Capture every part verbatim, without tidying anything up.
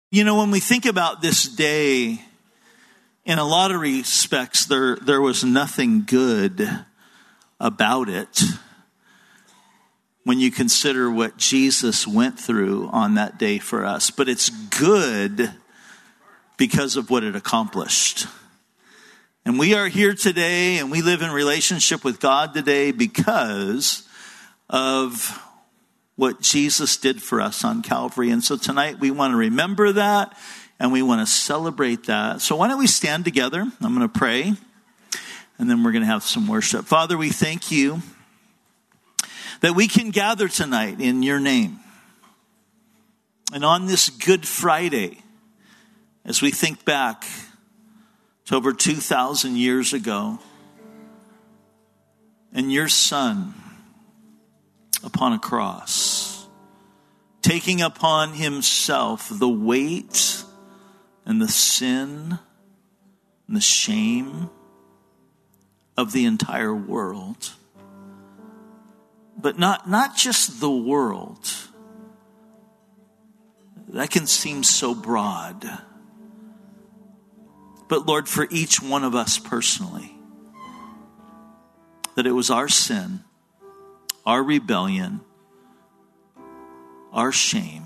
You know, when we think about this day, in a lot of respects, there, there was nothing good about it when you consider what Jesus went through on that day for us. But it's good because of what it accomplished. And we are here today, and we live in relationship with God today because of what Jesus did for us on Calvary. And so tonight we want to remember that, and we want to celebrate that. So why don't we stand together? I'm going to pray, and then we're going to have some worship. Father, we thank you that we can gather tonight in your name. And on this Good Friday, as we think back to over two thousand years ago, and your Son upon a cross, taking upon himself the weight and the sin and the shame of the entire world. But not, not just the world. That can seem so broad. But Lord, for each one of us personally, that it was our sin, our rebellion, our shame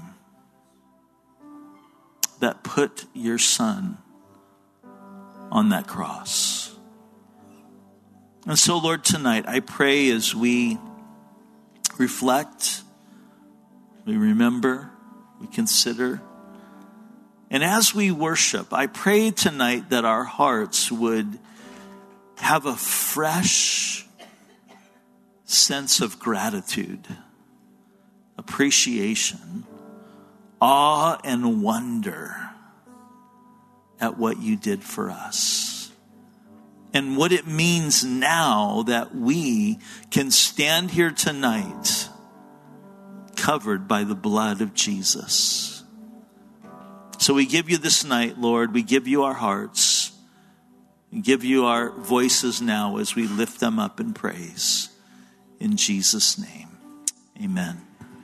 that put your Son on that cross. And so, Lord, tonight I pray as we reflect, we remember, we consider, and as we worship, I pray tonight that our hearts would have a fresh sense of gratitude, appreciation, awe, and wonder at what you did for us. And what it means now that we can stand here tonight covered by the blood of Jesus. So we give you this night, Lord. We give you our hearts. We give you our voices now as we lift them up in praise. In Jesus' name, amen.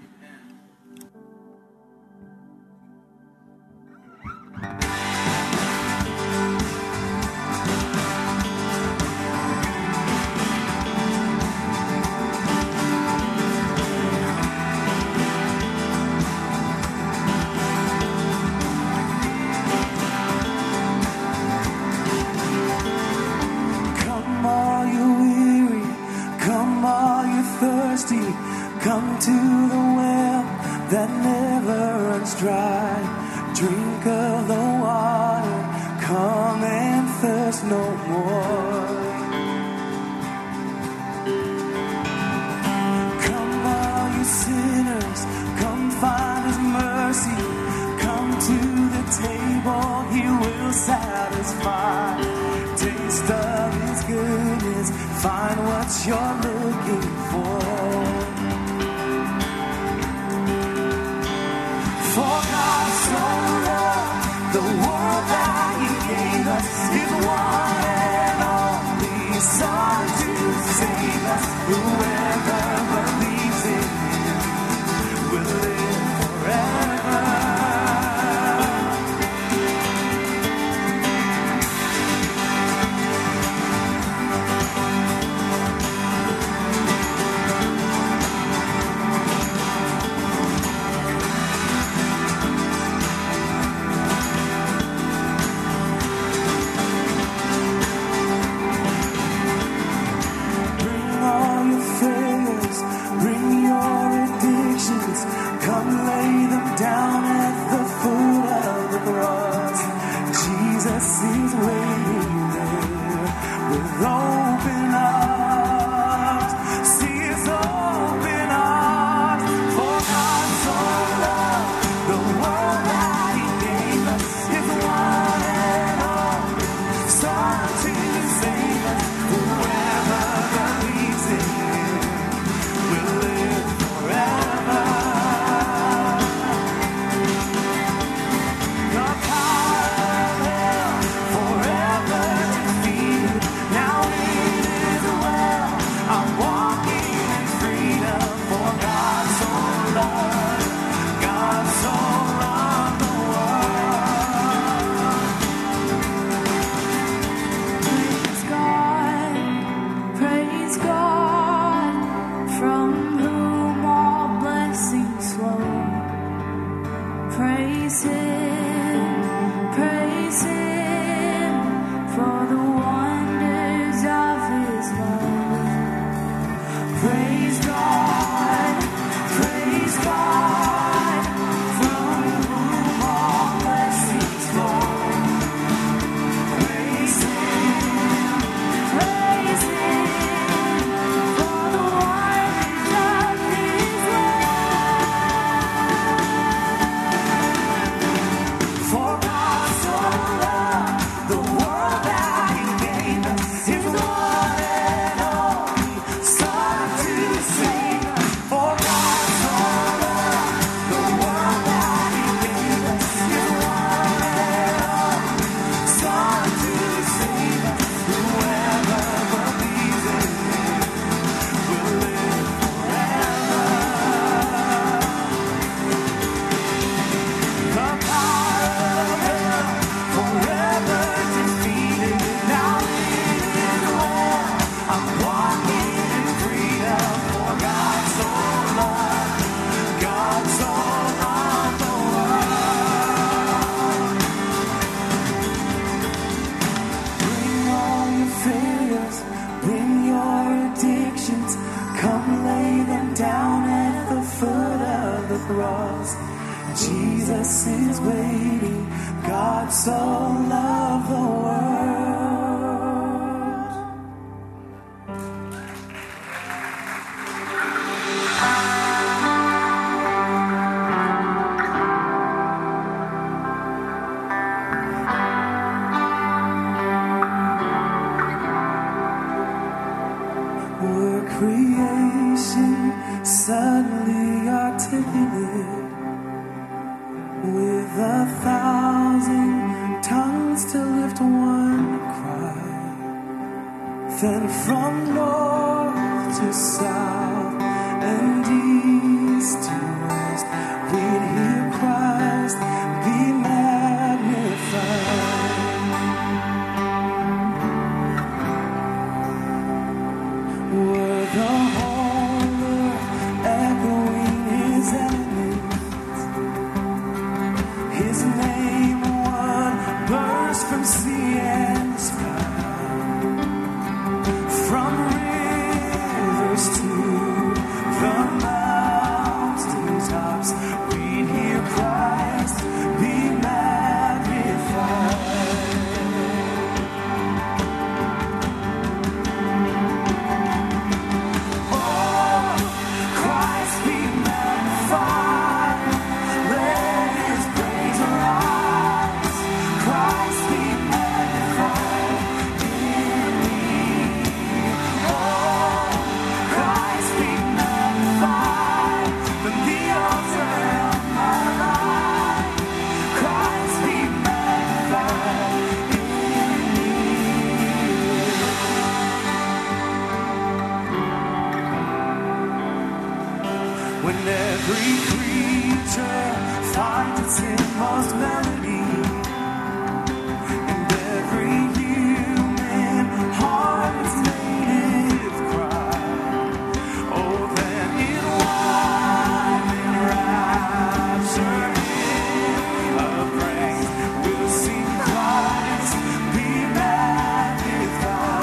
Come to the well that never runs dry. Drink of the water. Come and thirst no more. Come all you sinners. Come find his mercy. Come to the table. He will satisfy. Taste of his goodness. Find what you're looking for. For God so loved the world that he gave us his one and only Son to save us. Whoever believes in him will live forever. Bring all your failures. Praise Him, praise Him for the wonders of His love. Praise God, praise God, from whom all blessings flow. Praise Him, praise Him for the wonders of His love. For God so loved the world that He gave us His one and only Son to save us. For God so loved the world that He gave us His one and only Son to save us. Whoever believes in Him will live forever. The power of hell forever defeated. Now living well, I'm walking in freedom. For God so loved, God so loved the world. Bring all your failures, bring your addictions. Come lay them down at the foot of the cross. Jesus is waiting. God so loved the world. We're creation suddenly articulate, with a thousand tongues to lift one cry. Then from north to south and east to west, we'd hear Christ be magnified. Were the whole earth echoing His eminence, His name one burst from sea and sky. From rivers to the mountain tops, we'd hear Christ be magnified. Oh, Christ be magnified. Let His praise arise. Christ be magnified in me. Oh, Christ be magnified from the altar of my life. Christ be magnified in me. When every creature finds its inmost melody, and every human heart its native cry, oh, then in wide and rapture of praise we'll sing Christ be magnified.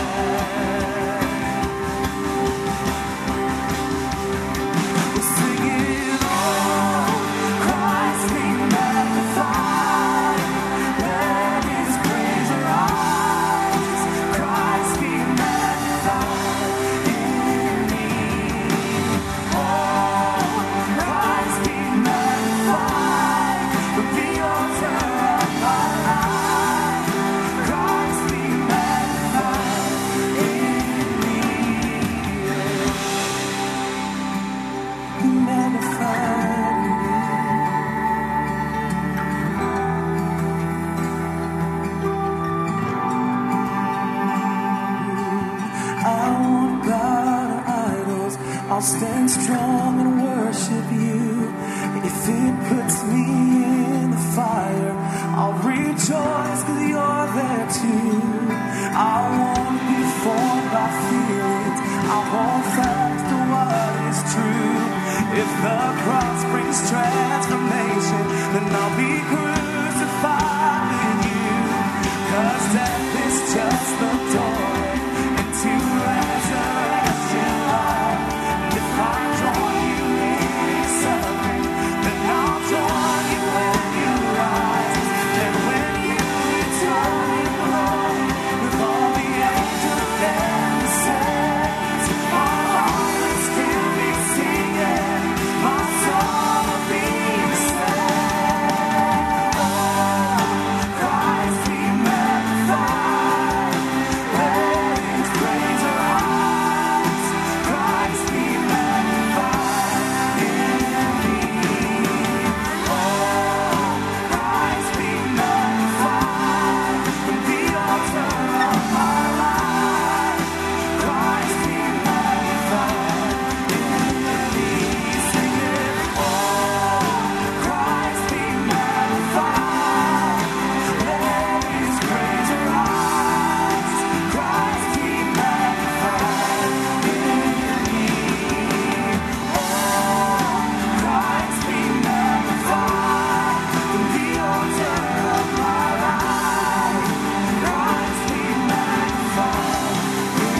We're singing, oh, Christ be magnified. Let His praise arise. Christ be magnified in me. Oh, Christ be magnified from the altar of my life. Christ be magnified in me. Be magnified in me. I won't bow to idols. I'll stand strong and worship You. If it puts me in the fire, I'll rejoice 'cause You're there too. I won't be formed by feelings. I'll hold fast to what is true. If the cross brings transformation, be crucified with you. 'Cause death is just the doorway into resurrection life. And if I join you in suffering, then I'll join you when you rise. And when you return in glory with all the angels and the saints, my heart will still be singing, my soul will be saved. Oh, Christ be magnified, let His praise arise. Christ be magnified in me. Oh, Christ be magnified from the altar of my life. Christ be magnified in me. Sing it. Oh, Christ be magnified, let His praise arise. Christ be magnified in me. Oh, Christ be magnified from the altar of my life. Christ be magnified in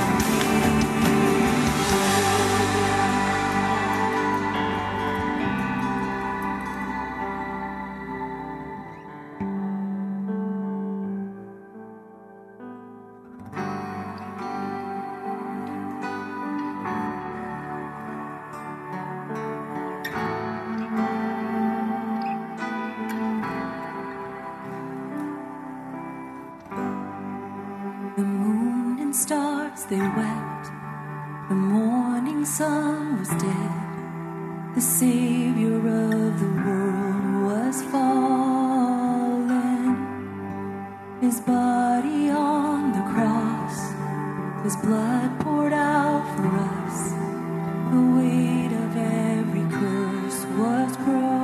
The moon and stars, they wept. The morning sun was dead. The Savior of the world was fallen. His body on the cross, His blood poured out for us. The weight of every curse was broken.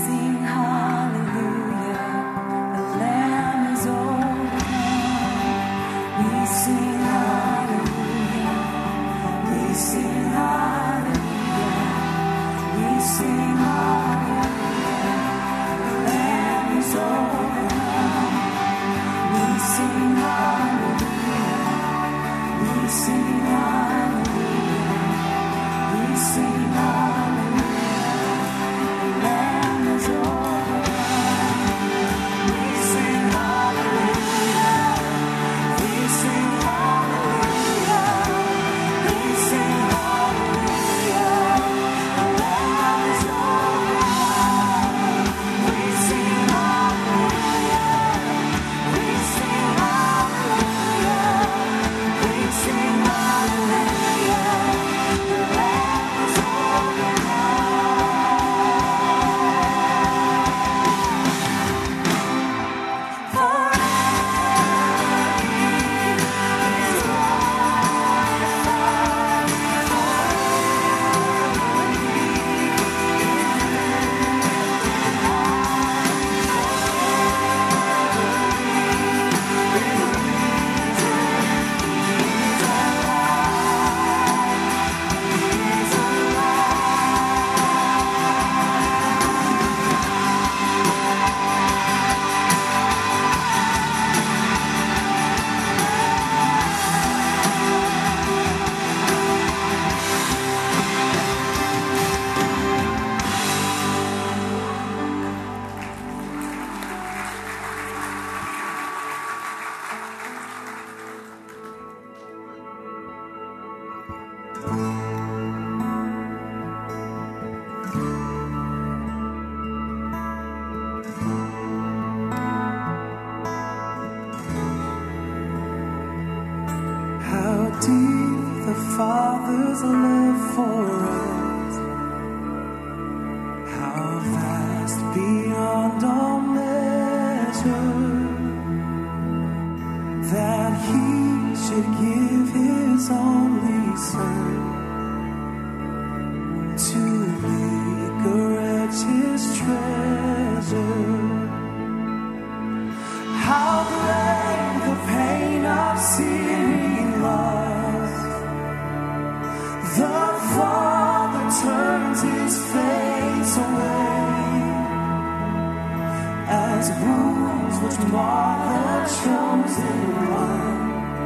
sing hallelujah, the Lamb is overcome. We sing hallelujah, we sing hallelujah, we sing hallelujah, the Lamb is overcome. We sing hallelujah, we sing hallelujah, we sing hallelujah, the Lamb is overcome. We sing hallelujah, we sing hallelujah, we sing hallelujah, the Lamb is overcome. We sing hallelujah, we sing hallelujah, we sing hallelujah, the Lamb is how deep the Father's love for us, how vast beyond all measure, that He should give His only Son to make a wretch His treasure. How great the pain of sin He loves. The Father turns His face away as wounds which mark the chosen one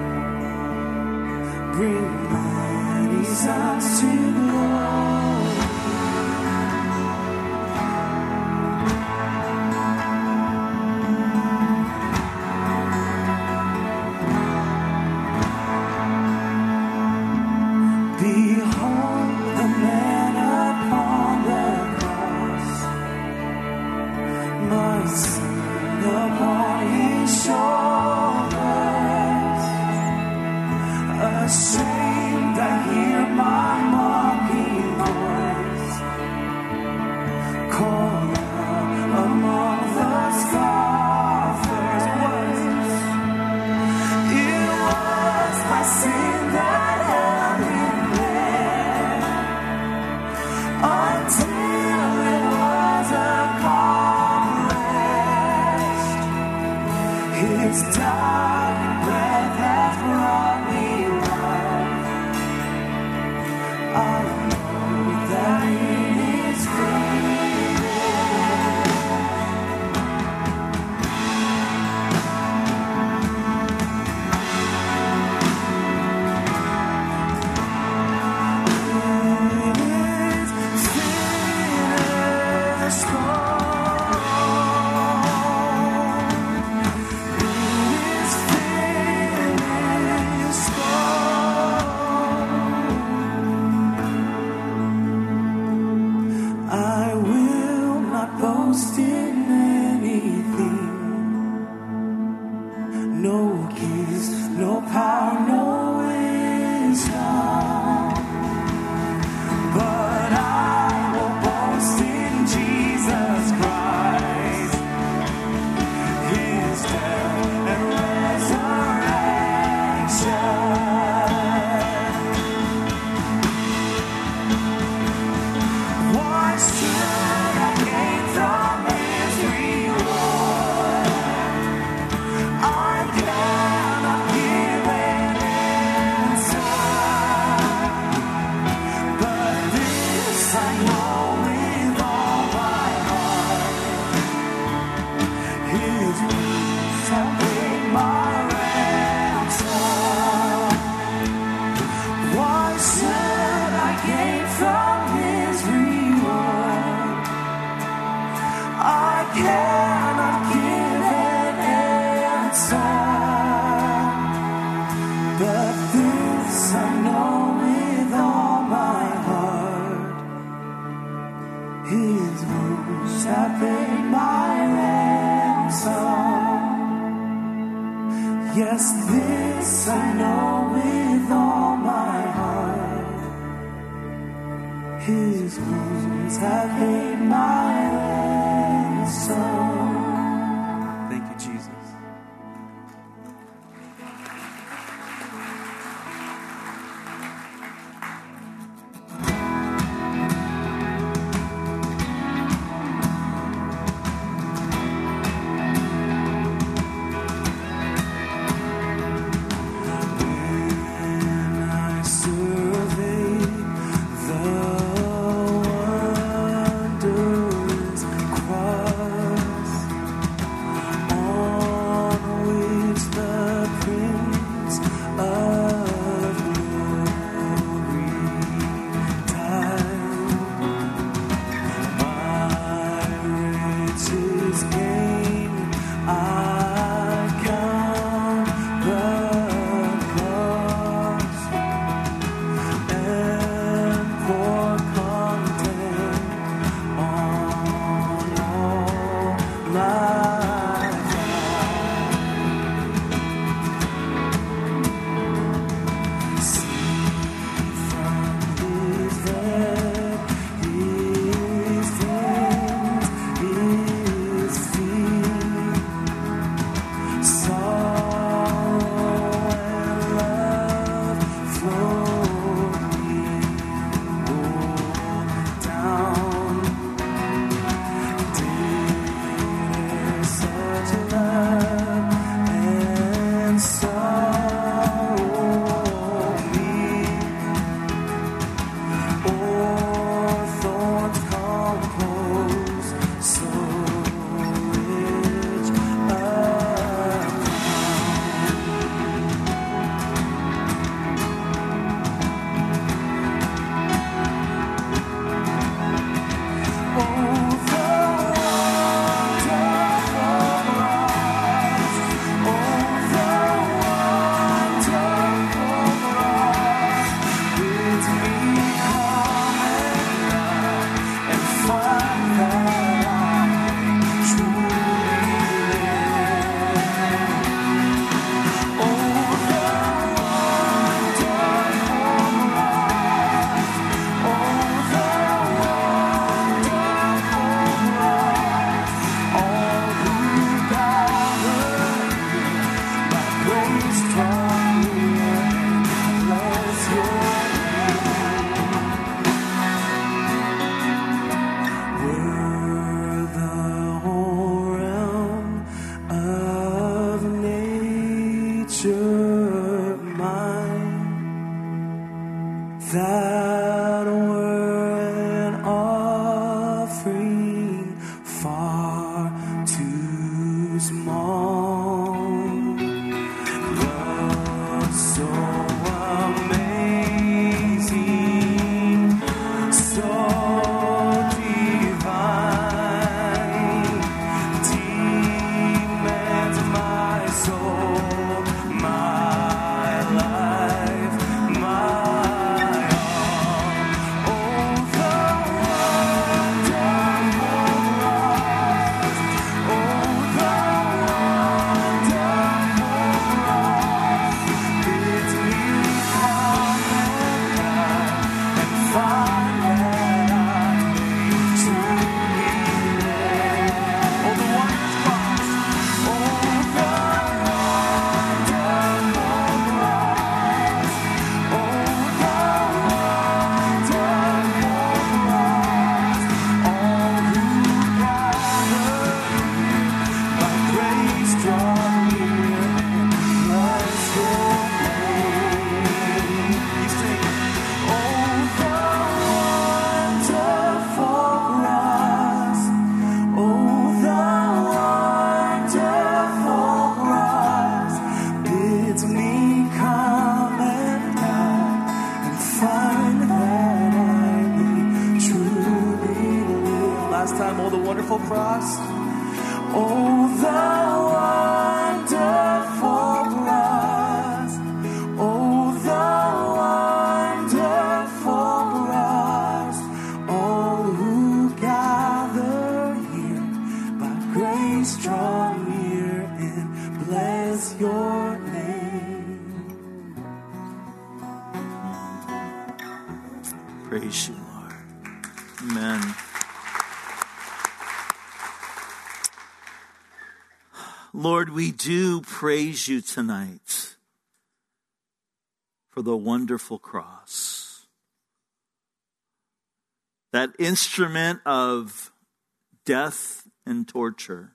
bring mighty sons to glory. Behold the man upon the cross, my sin upon His shoulders. Ashamed, I hear my mocking voice. cannot give an answer, but this I know with all my heart, His wounds have paid my ransom. Yes, this I know with all my heart, His wounds have paid my ransom. Thank you, Jesus. Survey the wonders grace draw near and bless your name. Praise you, Lord. Amen. Lord, we do praise you tonight for the wonderful cross. That instrument of death and torture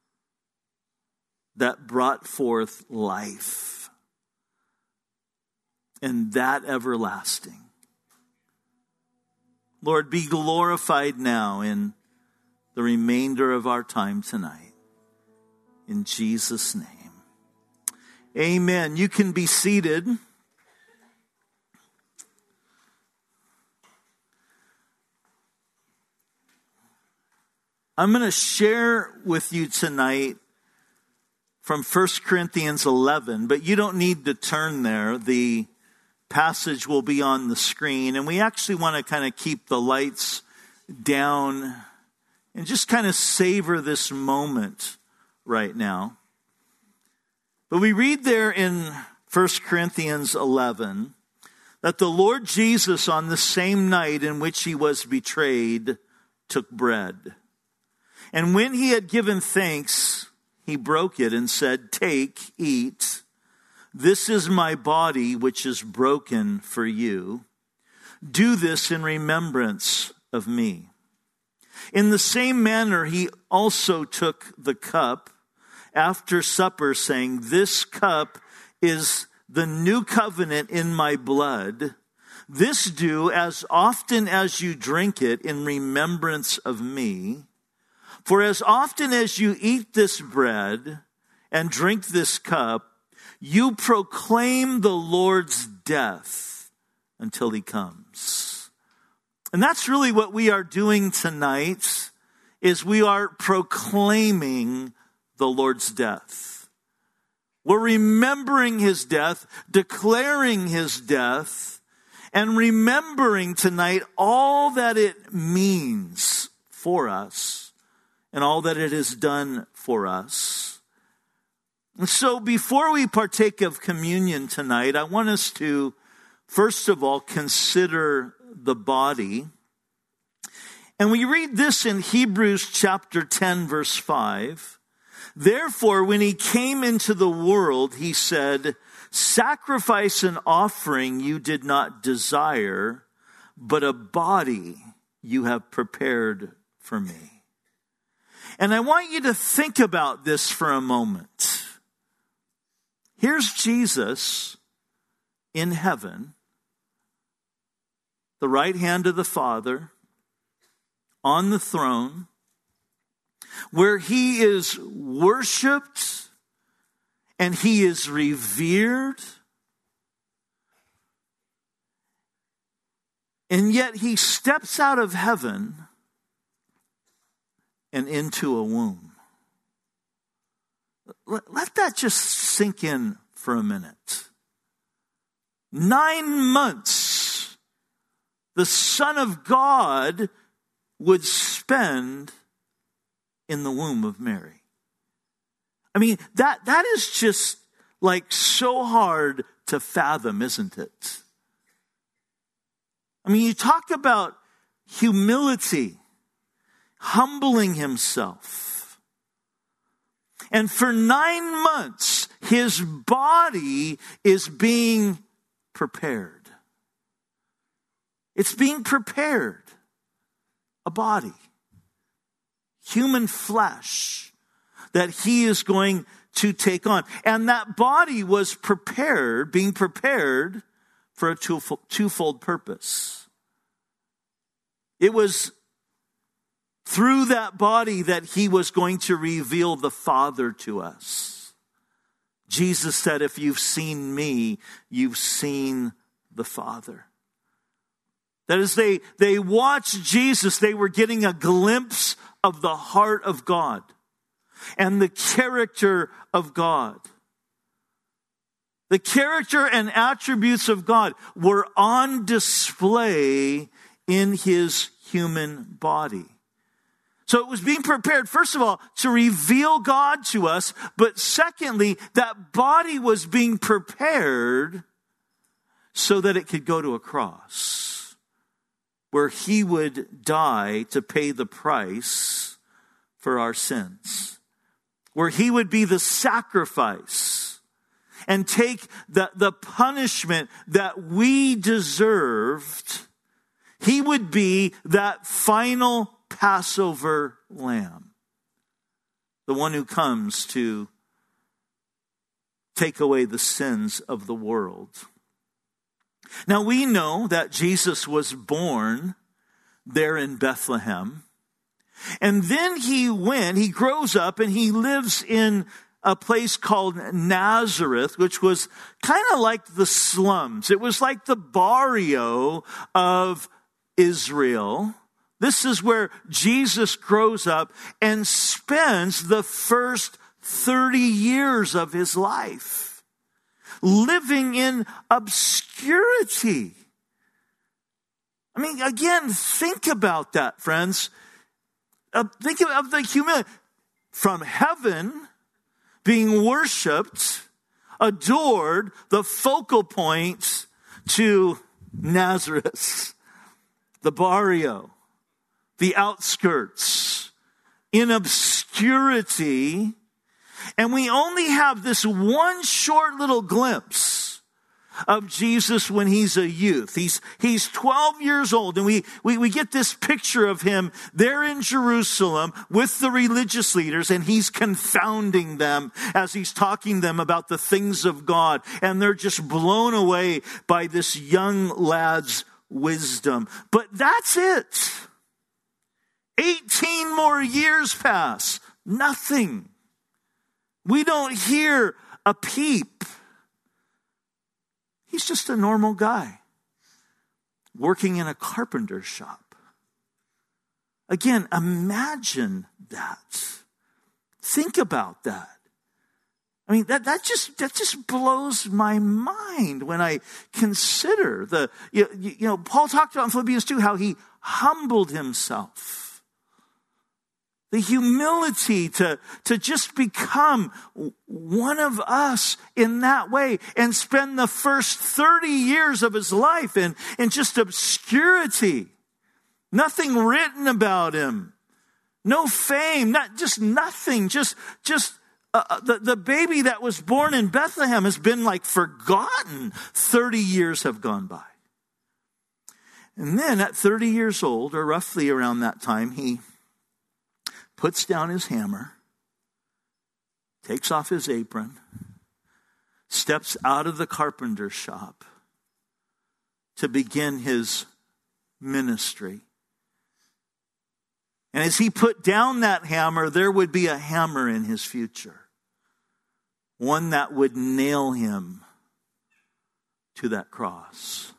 that brought forth life, and that everlasting. Lord, be glorified now in the remainder of our time tonight. In Jesus' name. Amen. You can be seated. I'm going to share with you tonight from First Corinthians eleven, but you don't need to turn there. The passage will be on the screen, and we actually want to kind of keep the lights down and just kind of savor this moment right now. But we read there in First Corinthians eleven that the Lord Jesus, on the same night in which he was betrayed, took bread. And when he had given thanks, he broke it and said, "Take, eat. This is my body, which is broken for you. Do this in remembrance of me." In the same manner, he also took the cup after supper, saying, "This cup is the new covenant in my blood. This do as often as you drink it in remembrance of me. For as often as you eat this bread and drink this cup, you proclaim the Lord's death until he comes." And that's really what we are doing tonight, is we are proclaiming the Lord's death. We're remembering his death, declaring his death, and remembering tonight all that it means for us and all that it has done for us. And so before we partake of communion tonight, I want us to, first of all, consider the body. And we read this in Hebrews chapter ten, verse five. "Therefore, when he came into the world, he said, 'Sacrifice and offering you did not desire, but a body you have prepared for me.'" And I want you to think about this for a moment. Here's Jesus in heaven, the right hand of the Father, on the throne, where he is worshiped and he is revered. And yet he steps out of heaven and into a womb. Let that just sink in for a minute. Nine months the Son of God would spend in the womb of Mary. I mean, that that is just like so hard to fathom, isn't it? I mean, you talk about humility, humbling himself. And for nine months, his body is being prepared. It's being prepared. A body. Human flesh that he is going to take on. And that body was prepared, being prepared for a twofold, twofold purpose. It was through that body that he was going to reveal the Father to us. Jesus said, "If you've seen me, you've seen the Father." That as they, they watched Jesus, they were getting a glimpse of the heart of God and the character of God. The character and attributes of God were on display in his human body. So it was being prepared, first of all, to reveal God to us. But secondly, that body was being prepared so that it could go to a cross where he would die to pay the price for our sins, where he would be the sacrifice and take the, the punishment that we deserved. He would be that final Passover lamb, the one who comes to take away the sins of the world. Now we know that Jesus was born there in Bethlehem. And then he went, he grows up and he lives in a place called Nazareth, which was kind of like the slums. It was like the barrio of Israel. This is where Jesus grows up and spends the first thirty years of his life living in obscurity. I mean, again, think about that, friends. Uh, think of the humility. From heaven, being worshiped, adored, the focal point, to Nazareth, the barrio, the outskirts, in obscurity. And we only have this one short little glimpse of Jesus when he's a youth. He's, he's twelve years old, and we, we, we get this picture of him there in Jerusalem with the religious leaders, and he's confounding them as he's talking to them about the things of God. And they're just blown away by this young lad's wisdom. But that's it. eighteen more years pass. Nothing. We don't hear a peep. He's just a normal guy working in a carpenter shop. Again, imagine that. Think about that. I mean, that, that just that just blows my mind when I consider the, you, you know, Paul talked about in Philippians two how he humbled himself. The humility to, to just become one of us in that way and spend the first thirty years of his life in, in just obscurity. Nothing written about him. No fame, not just nothing. Just, just uh, the, the baby that was born in Bethlehem has been like forgotten. thirty years have gone by. And then at thirty years old, or roughly around that time, he puts down his hammer, takes off his apron, steps out of the carpenter shop to begin his ministry. And as he put down that hammer, there would be a hammer in his future. One that would nail him to that cross.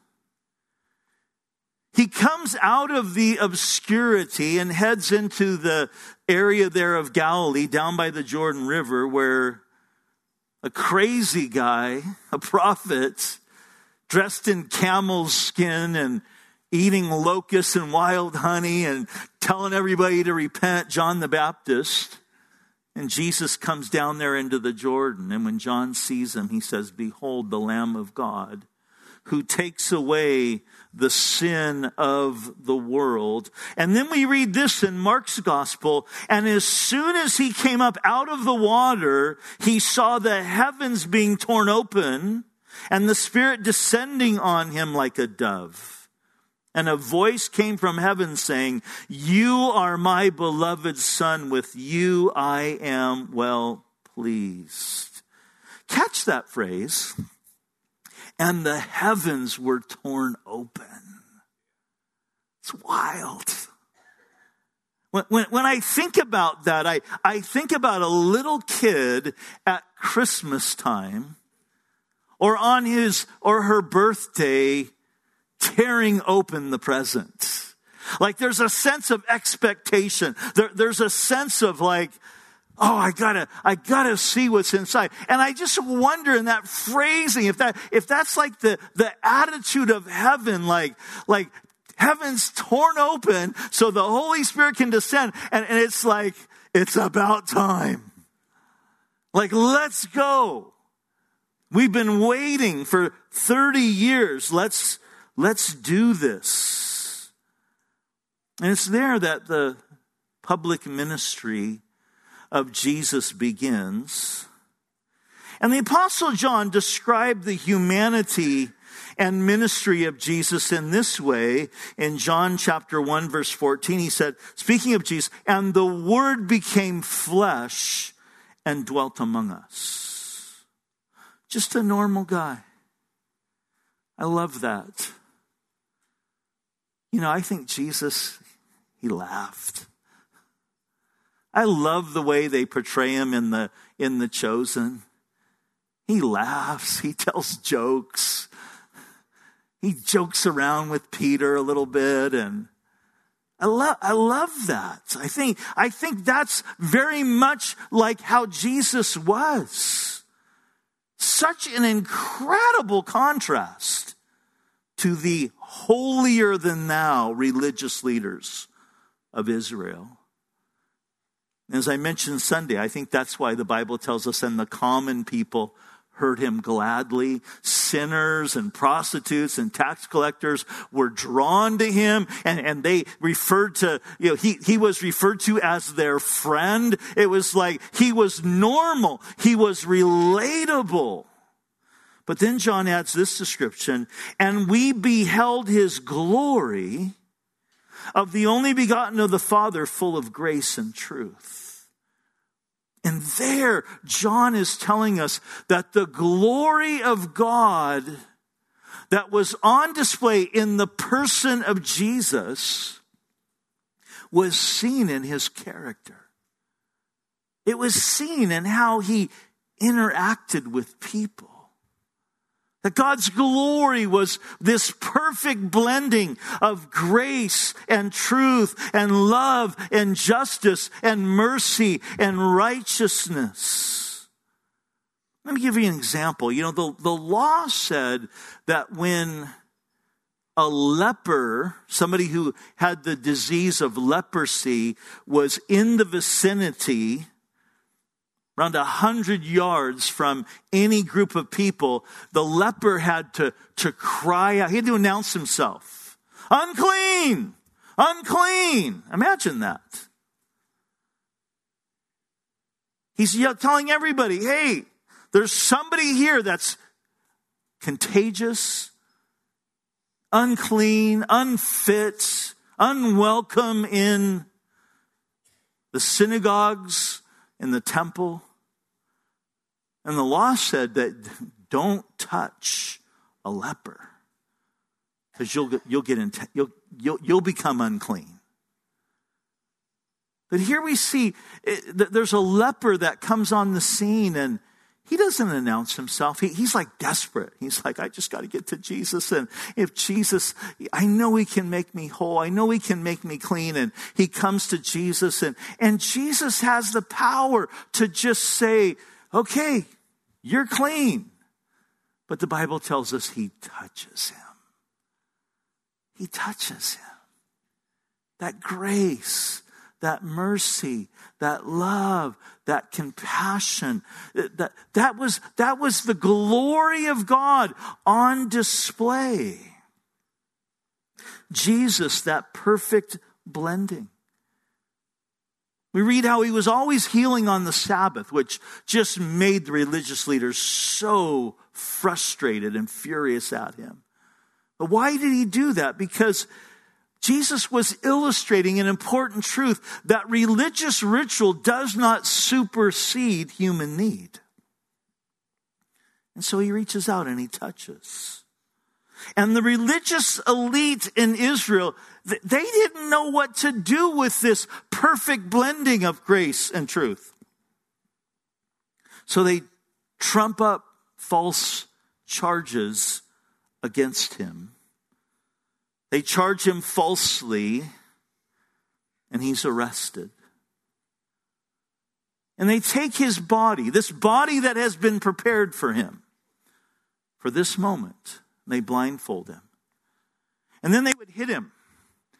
He comes out of the obscurity and heads into the area there of Galilee, down by the Jordan River, where a crazy guy, a prophet, dressed in camel's skin and eating locusts and wild honey and telling everybody to repent, John the Baptist. And Jesus comes down there into the Jordan. And when John sees him, he says, "Behold, the Lamb of God, who takes away the sin of the world." And then we read this in Mark's gospel. And as soon as he came up out of the water, he saw the heavens being torn open and the Spirit descending on him like a dove. And a voice came from heaven saying, "You are my beloved Son, with you I am well pleased." Catch that phrase. And the heavens were torn open. It's wild. When, when, when I think about that, I, I think about a little kid at Christmas time or on his or her birthday tearing open the present. Like there's a sense of expectation. There, there's a sense of like, oh, I gotta, I gotta see what's inside. And I just wonder in that phrasing, if that, if that's like the, the attitude of heaven, like, like, heaven's torn open so the Holy Spirit can descend. And, and it's like, it's about time. Like, let's go. We've been waiting for thirty years. Let's, let's do this. And it's there that the public ministry of Jesus begins. And the Apostle John described the humanity and ministry of Jesus in this way. In John chapter one, verse fourteen, he said, speaking of Jesus, and the Word became flesh and dwelt among us. Just a normal guy. I love that. You know, I think Jesus, he laughed. I love the way they portray him in the in The Chosen. He laughs. He tells jokes. He jokes around with Peter a little bit, and I love I love that. I think I think that's very much like how Jesus was. Such an incredible contrast to the holier than thou religious leaders of Israel. As I mentioned Sunday, I think that's why the Bible tells us, and the common people heard him gladly. Sinners and prostitutes and tax collectors were drawn to him, and, and they referred to, you know, he, he was referred to as their friend. It was like he was normal. He was relatable. But then John adds this description, and we beheld his glory of the only begotten of the Father, full of grace and truth. And there, John is telling us that the glory of God that was on display in the person of Jesus was seen in his character. It was seen in how he interacted with people. That God's glory was this perfect blending of grace and truth and love and justice and mercy and righteousness. Let me give you an example. You know, the, the law said that when a leper, somebody who had the disease of leprosy, was in the vicinity, around a hundred yards from any group of people, the leper had to, to cry out. He had to announce himself. Unclean! Unclean! Imagine that. He's telling everybody, hey, there's somebody here that's contagious, unclean, unfit, unwelcome in the synagogues, in the temple. And the law said that don't touch a leper, because you'll you'll get in, you'll you'll you'll become unclean. But here we see that there's a leper that comes on the scene, and he doesn't announce himself. He, he's like desperate. He's like, I just got to get to Jesus, and if Jesus, I know he can make me whole. I know he can make me clean. And he comes to Jesus, and and Jesus has the power to just say, okay, you're clean. But the Bible tells us he touches him. He touches him. That grace, that mercy, that love, that compassion, that, that was, that was the glory of God on display. Jesus, that perfect blending. We read how he was always healing on the Sabbath, which just made the religious leaders so frustrated and furious at him. But why did he do that? Because Jesus was illustrating an important truth, that religious ritual does not supersede human need. And so he reaches out and he touches. And the religious elite in Israel, they didn't know what to do with this perfect blending of grace and truth. So they trump up false charges against him. They charge him falsely, and he's arrested. And they take his body, this body that has been prepared for him, for this moment. They blindfold him. And then they would hit him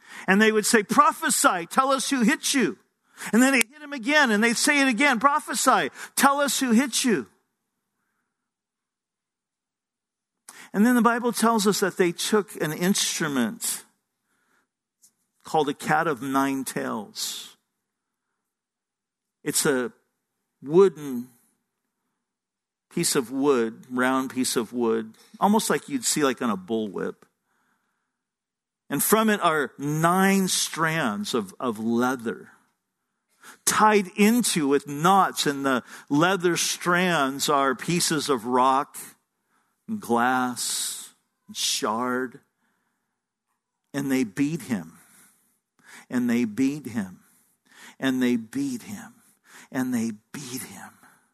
And they would say, prophesy, tell us who hit you. And then they hit him again, and they'd say it again, prophesy, tell us who hit you. And then the Bible tells us that they took an instrument called a cat of nine tails. It's a wooden piece of wood, round piece of wood, almost like you'd see like on a bullwhip. And from it are nine strands of, of leather, tied into with knots, and the leather strands are pieces of rock and glass and shard. And they beat him. And they beat him. And they beat him. And they beat him.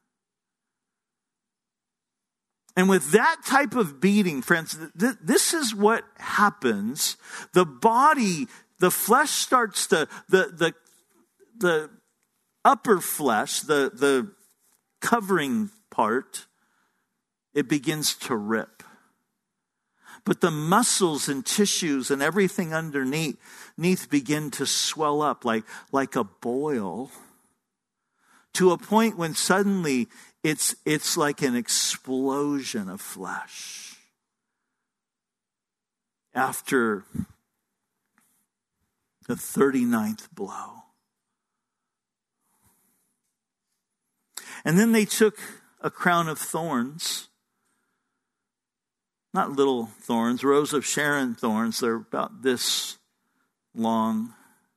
And with that type of beating, friends, th- this is what happens. The body, the flesh starts to, the, the, the upper flesh, the, the covering part, it begins to rip. But the muscles and tissues and everything underneath, underneath begin to swell up like, like a boil, to a point when suddenly it's, it's like an explosion of flesh. After the thirty-ninth blow. And then they took a crown of thorns. Not little thorns, Rose of Sharon thorns. They're about this long,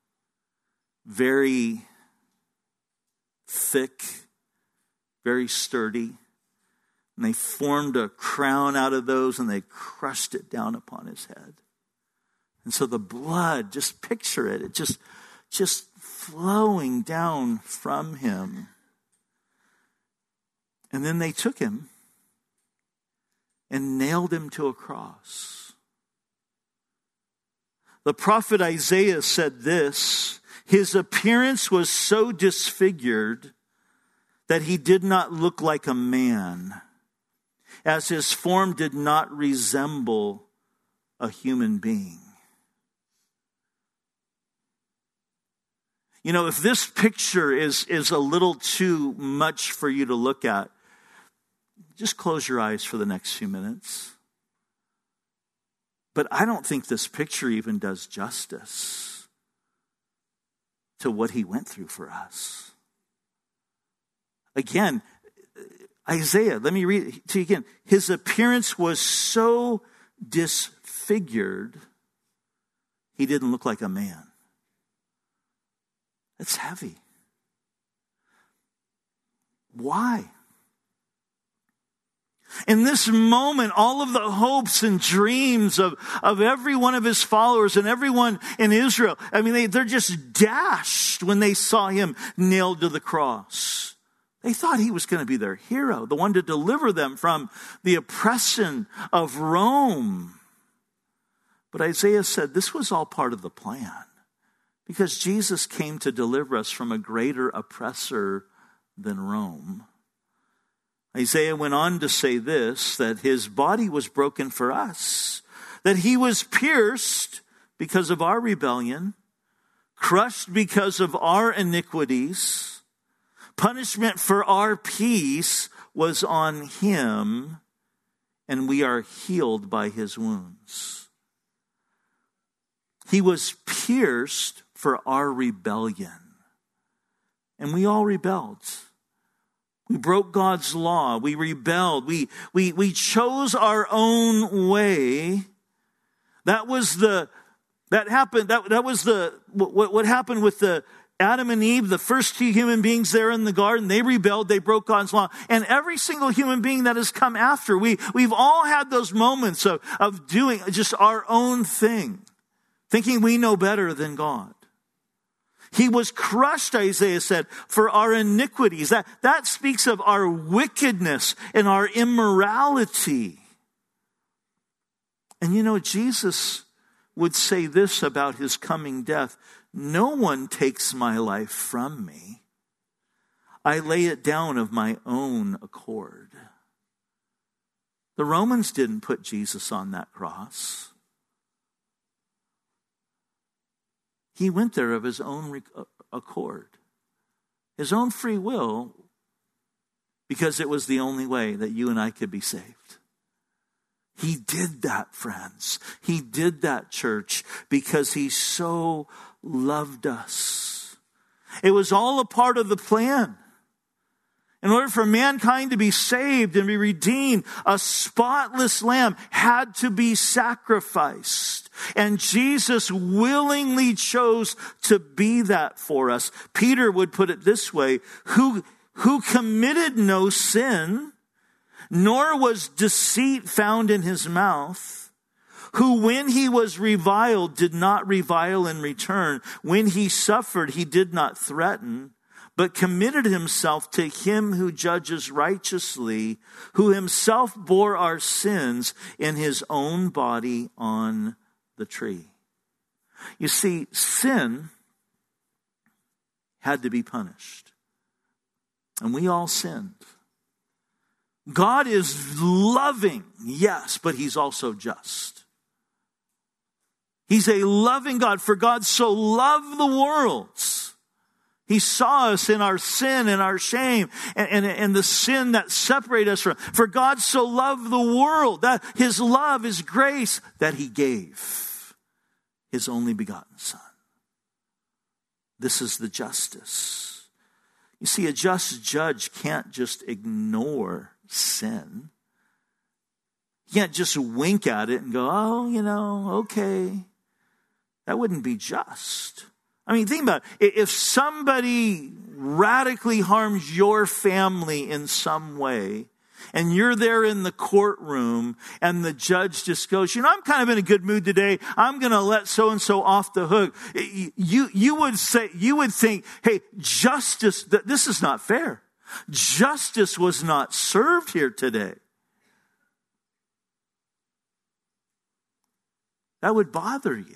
very thick, very sturdy. And they formed a crown out of those, and they crushed it down upon his head. And so the blood, just picture it, it just, just flowing down from him. And then they took him and nailed him to a cross. The prophet Isaiah said this: his appearance was so disfigured that he did not look like a man, as his form did not resemble a human being. You know, if this picture is, is a little too much for you to look at, just close your eyes for the next few minutes. But I don't think this picture even does justice to what he went through for us. Again, Isaiah, let me read it to you again. His appearance was so disfigured, he didn't look like a man. That's heavy. Why? In this moment, all of the hopes and dreams of, of every one of his followers and everyone in Israel, I mean, they, they're just dashed when they saw him nailed to the cross. They thought he was going to be their hero, the one to deliver them from the oppression of Rome. But Isaiah said this was all part of the plan, because Jesus came to deliver us from a greater oppressor than Rome. Isaiah went on to say this, that his body was broken for us, that he was pierced because of our rebellion, crushed because of our iniquities. Punishment for our peace was on him, and we are healed by his wounds. He was pierced for our rebellion, and we all rebelled. We broke God's law. We rebelled. We, we, we chose our own way. That was the, that happened, that, that was the, what, what happened with the Adam and Eve, the first two human beings there in the garden. They rebelled. They broke God's law. And every single human being that has come after, we, we've all had those moments of, of doing just our own thing, thinking we know better than God. He was crushed, Isaiah said, for our iniquities. That, that speaks of our wickedness and our immorality. And you know, Jesus would say this about his coming death: no one takes my life from me. I lay it down of my own accord. The Romans didn't put Jesus on that cross. He went there of his own accord, his own free will, because it was the only way that you and I could be saved. He did that, friends. He did that, church, because he so loved us. It was all a part of the plan. In order for mankind to be saved and be redeemed, a spotless lamb had to be sacrificed. And Jesus willingly chose to be that for us. Peter would put it this way, who, who committed no sin, nor was deceit found in his mouth, who when he was reviled did not revile in return. When he suffered, he did not threaten, but committed himself to him who judges righteously, who himself bore our sins in his own body on the tree. You see, sin had to be punished. And we all sinned. God is loving, yes, but he's also just. He's a loving God. For God so loved the world. He saw us in our sin and our shame and, and, and the sin that separated us from. For God so loved the world, that his love, his grace, that he gave his only begotten Son. This is the justice. You see, a just judge can't just ignore sin. You can't just wink at it and go, oh, you know, okay. That wouldn't be just. I mean, think about it. If somebody radically harms your family in some way, and you're there in the courtroom, and the judge just goes, you know, I'm kind of in a good mood today. I'm going to let so-and-so off the hook. You, you would say, you would think, hey, justice, this is not fair. Justice was not served here today. That would bother you.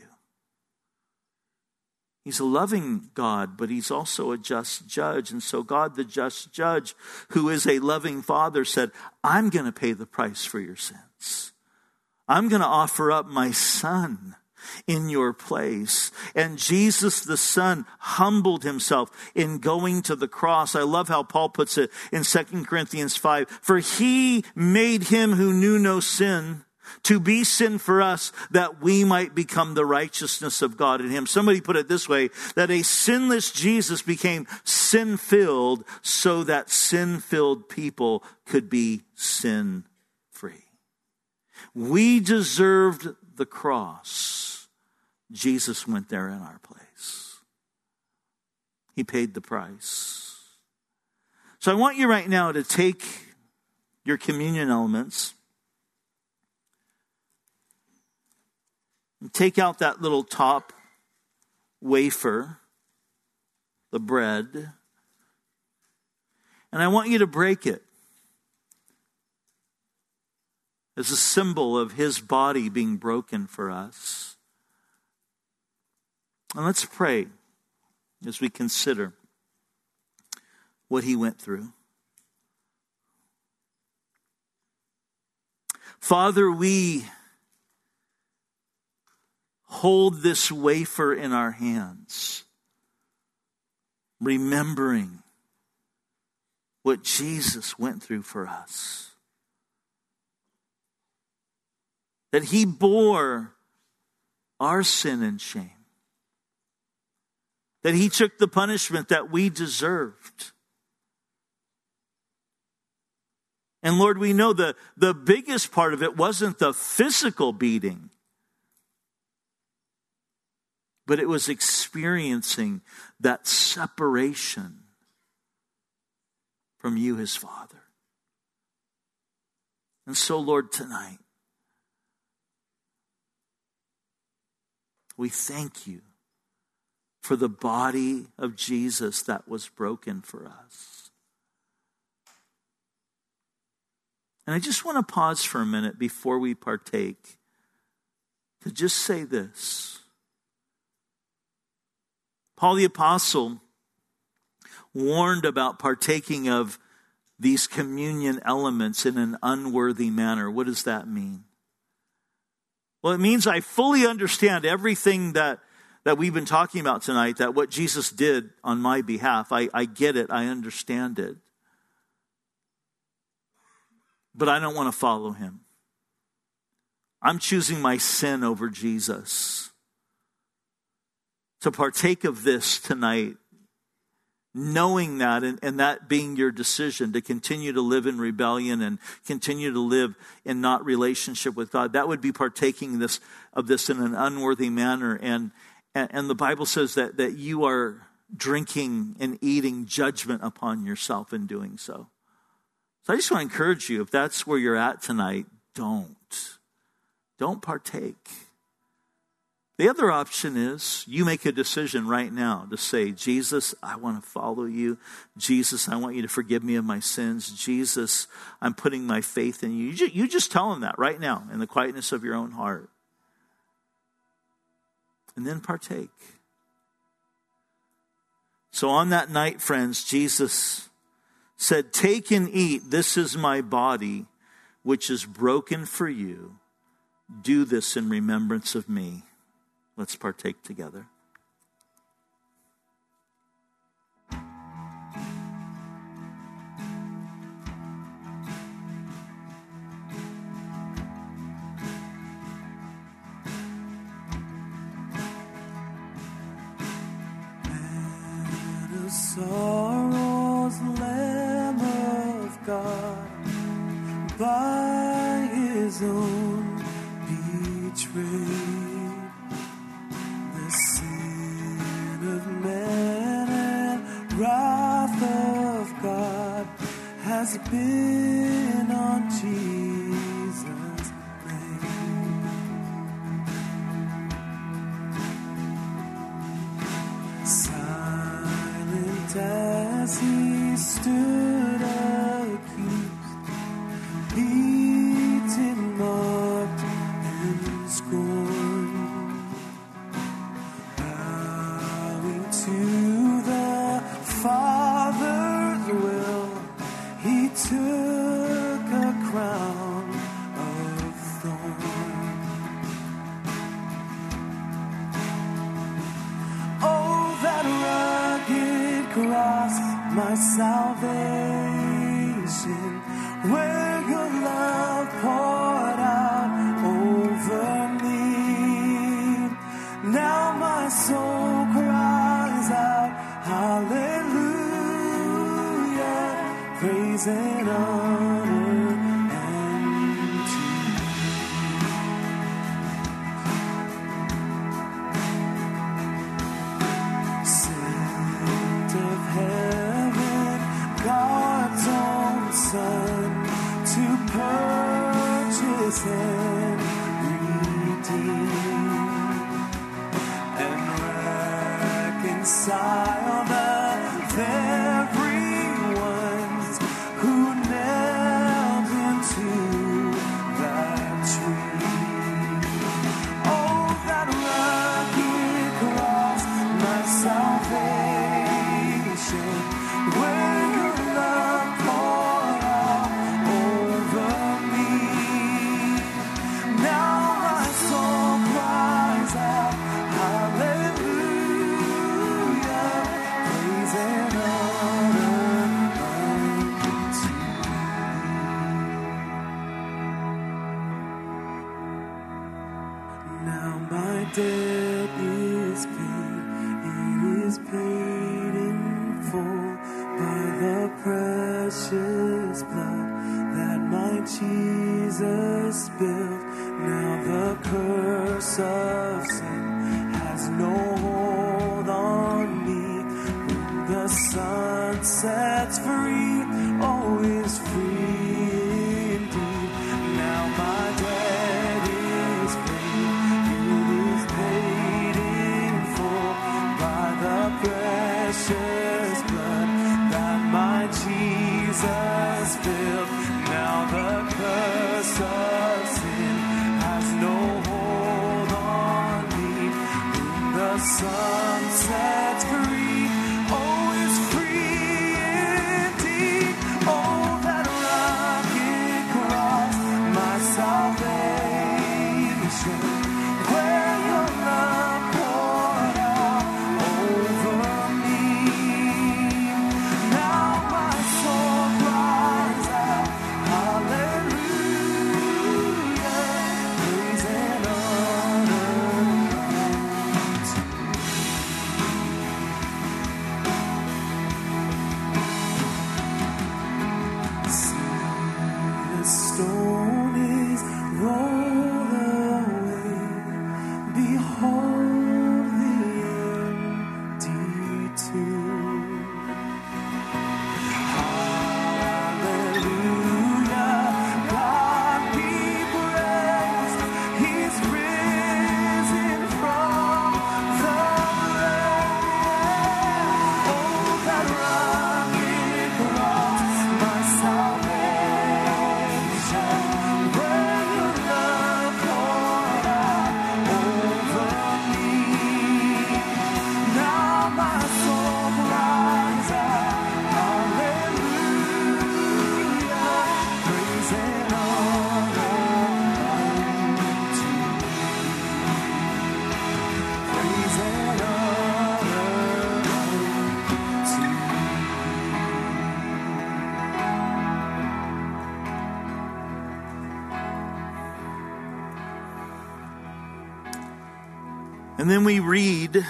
He's a loving God, but he's also a just judge. And so God, the just judge, who is a loving father, said, I'm going to pay the price for your sins. I'm going to offer up my Son in your place. And Jesus, the Son, humbled himself in going to the cross. I love how Paul puts it in Second Corinthians five. For he made him who knew no sin to be sin for us, that we might become the righteousness of God in him. Somebody put it this way, that a sinless Jesus became sin-filled so that sin-filled people could be sin-free. We deserved the cross. Jesus went there in our place. He paid the price. So I want you right now to take your communion elements and take out that little top wafer, the bread, and I want you to break it as a symbol of his body being broken for us. And let's pray as we consider what he went through. Father, we hold this wafer in our hands, remembering what Jesus went through for us. That he bore our sin and shame. That he took the punishment that we deserved. And Lord, we know the, the biggest part of it wasn't the physical beating, but it was experiencing that separation from you, his Father. And so, Lord, tonight, we thank you for the body of Jesus that was broken for us. And I just want to pause for a minute before we partake to just say this. Paul the Apostle warned about partaking of these communion elements in an unworthy manner. What does that mean? Well, it means I fully understand everything that, that we've been talking about tonight, that what Jesus did on my behalf, I, I get it, I understand it. But I don't want to follow him. I'm choosing my sin over Jesus. To partake of this tonight, knowing that and, and that being your decision to continue to live in rebellion and continue to live in not relationship with God, that would be partaking this of this in an unworthy manner. And, and, and the Bible says that, that you are drinking and eating judgment upon yourself in doing so. So I just want to encourage you, if that's where you're at tonight, don't. Don't partake. The other option is you make a decision right now to say, Jesus, I want to follow you. Jesus, I want you to forgive me of my sins. Jesus, I'm putting my faith in you. You just, you just tell him that right now in the quietness of your own heart. And then partake. So on that night, friends, Jesus said, take and eat. This is my body, which is broken for you. Do this in remembrance of me. Let's partake together. And of sorrows, Lamb of God, by his own betrayed. Has been on Jesus' name. Silent as he stood accused, beaten, mocked, and scorned, bowing to the Father's will. He took a crown of thorns. Oh, that rugged cross, my salvation, where your love poured out over me. Now my soul cries out, hallelujah. Praise and honor unto you. Sent of heaven, God's own Son, to purchase and redeem and reconcile the very debt is paid, it is paid in full by the precious blood that my Jesus spilled. Now the curse of sin has no hold on me. Whom the Son sets free, oh, is free indeed. Now my debt is paid, precious blood that my Jesus spilled. Now the curse of sin has no hold on me. Whom the Son sets free, oh, is free indeed. Oh, that rugged cross, my salvation, where your love poured And then we read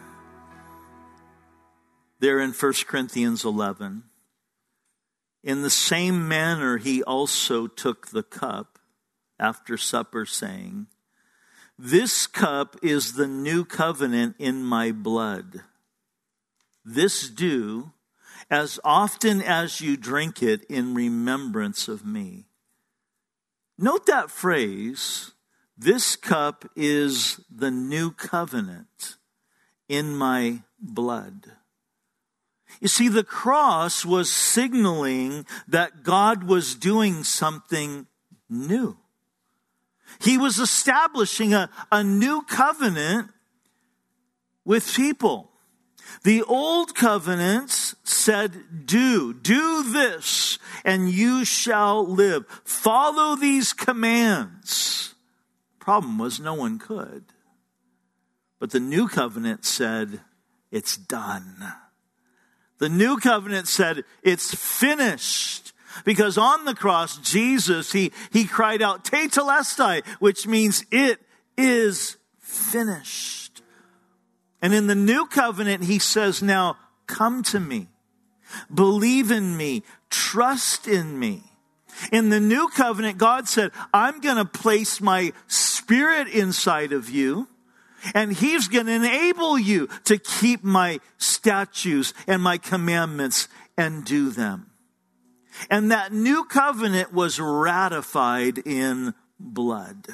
there in First Corinthians eleven, in the same manner he also took the cup after supper, saying, "This cup is the new covenant in my blood. This do as often as you drink it in remembrance of me." Note that phrase, "This cup is the new covenant in my blood." You see, the cross was signaling that God was doing something new. He was establishing a, a new covenant with people. The old covenants said, do, do this, and you shall live. Follow these commands. Problem was, no one could. But the new covenant said, it's done. The new covenant said, it's finished. Because on the cross, Jesus, he, he cried out, Tetelestai, which means it is finished. And in the new covenant, he says, now come to me, believe in me, trust in me. In the new covenant, God said, I'm going to place my spirit inside of you. And he's going to enable you to keep my statutes and my commandments and do them. And that new covenant was ratified in blood.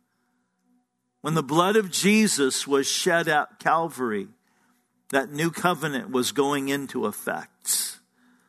When the blood of Jesus was shed at Calvary, that new covenant was going into effect.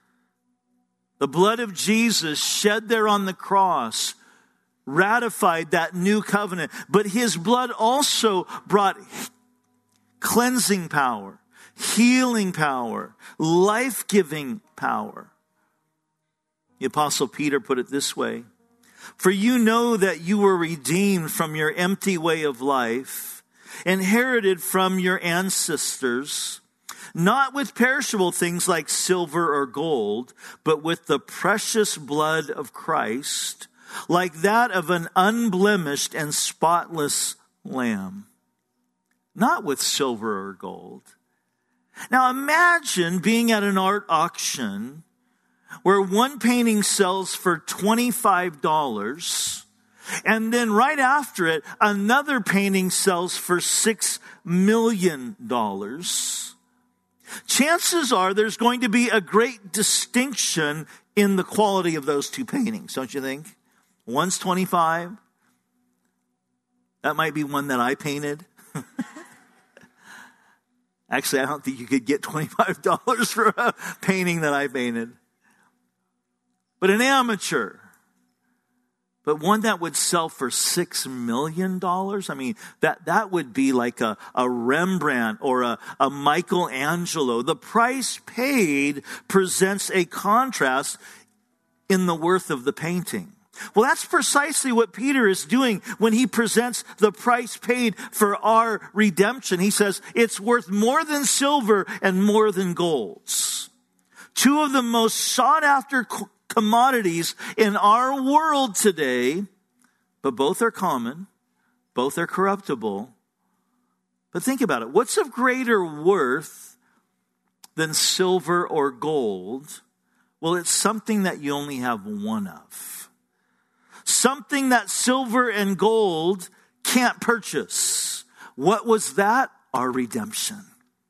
The blood of Jesus shed there on the cross ratified that new covenant. But his blood also brought cleansing power, healing power, life-giving power. The Apostle Peter put it this way, "For you know that you were redeemed from your empty way of life, inherited from your ancestors, not with perishable things like silver or gold, but with the precious blood of Christ, like that of an unblemished and spotless lamb." Not with silver or gold. Now imagine being at an art auction where one painting sells for twenty-five dollars, and then right after it, another painting sells for six million dollars. Chances are there's going to be a great distinction in the quality of those two paintings, don't you think? One's twenty-five. That might be one that I painted. Actually, I don't think you could get twenty-five dollars for a painting that I painted. But an amateur. But one that would sell for six million dollars? I mean, that, that would be like a, a Rembrandt or a, a Michelangelo. The price paid presents a contrast in the worth of the painting. Well, that's precisely what Peter is doing when he presents the price paid for our redemption. He says it's worth more than silver and more than golds. Two of the most sought after commodities in our world today, but both are common, both are corruptible. But think about it. What's of greater worth than silver or gold? Well, it's something that you only have one of. Something that silver and gold can't purchase. What was that? Our redemption.